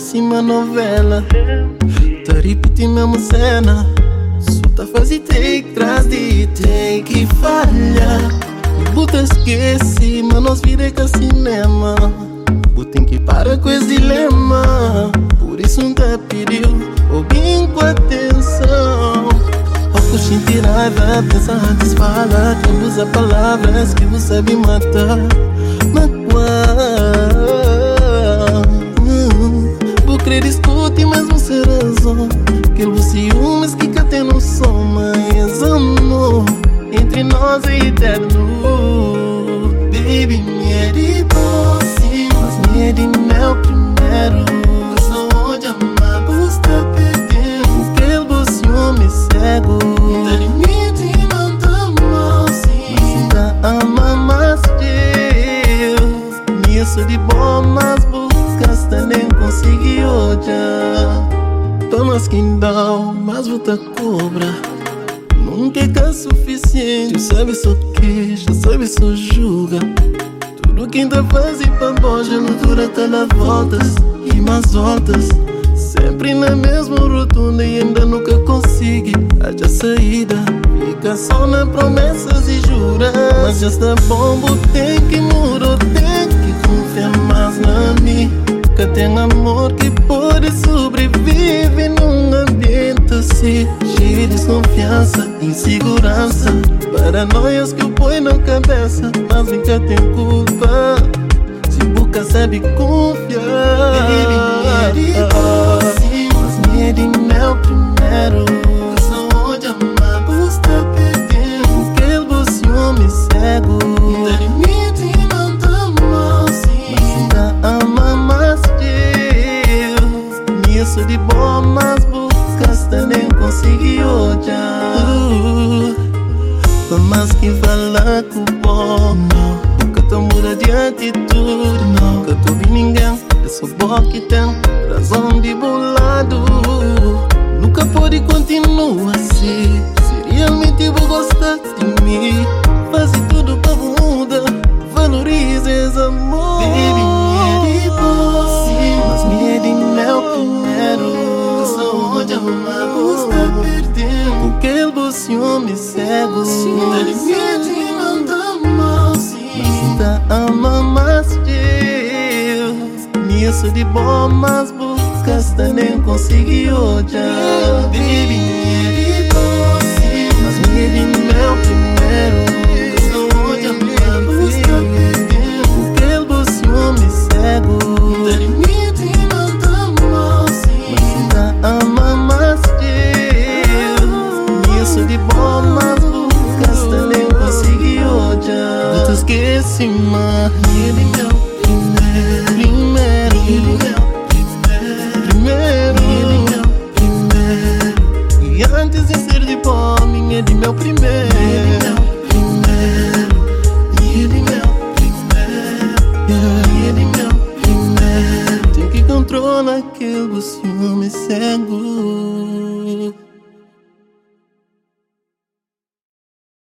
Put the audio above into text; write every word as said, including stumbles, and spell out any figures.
parece uma novela. Tá repetindo a mesma cena. Só tá fazendo take tras de take e falha. Buta esquece, mas nós vira que cinema. Buta que para com esse dilema. Por isso não tá pediu, ou bem com atenção. Ao sentir raiva, pensa antes fala. Que usa palavras que você sabe matar. Magoar. Vou querer discutir, mas não ser razão. Quero ciúmes que cá tem no som. Mas amor entre nós é eterno. Baby, me é de doce, mas me é de mel primeiro. Só onde amar, você tá perdendo. Aquele ciúme cego. Tá limite e não tá mal, sim. Mas tá ama mais Deus. Nisso de bom, mas buscas nem consegui odiar. Tomas quem dá, mas volta cobra. Nunca é suficiente, sabe só queixa, sabe só julga. Tudo que ainda faz e pra boja, não dura tá nas voltas e mais voltas. Sempre na mesma rotunda e ainda nunca consigo achar saída. Fica só na promessas e jura. Mas já está bom, tem que mudar, tem que confiar mais na mim. Que tem amor que pode sobreviver num ambiente assim, cheio de desconfiança, insegurança, paranoias que eu ponho na cabeça. Mas nunca tem culpa se boca sabe confiar. Baby, me é de doce, mas me é de mel primeiro. Só onde amar, você tá perdendo. Aquele ciúme cego. Tá limite e não tá mal, sim. Mas ainda ama mais Deus. Nisso de bom, mas buscas nem consegui odiar. uh, Mas quem fala com o bom, não. Nunca tô muda de atitude, não. Nunca tô vi ninguém, é só bom que tem razão de bolado. Nunca pode continuar assim. Se realmente vou gostar de mim, faz tudo pra mudar. Valoriza esse amor. Baby, me é de doce, mas me é de mel primeiro. Só onde amar você tá perdendo. Aquele ciúme cego. Tá limite e não tá mal, sim. Mas ainda ama mais Deus. Nisso de bom, mas buscas nem consegui odiar. Baby, me é de doce, mas me é de mel primeiro. Só onde amar você tá perdendo. Aquele ciúme cego. Tá limite e não tá mal, sim. Mas ainda ama mais Deus. Nisso de bom, mas buscas nem consegui odiar. Não te esquece, mas me é de mel primeiro. Primeiro, primeiro, primeiro. E antes de ser de bom, minha é de mel primeiro. Minha de mel primeiro. Minha de mel primeiro. Tem que controlar aquele ciúme cego.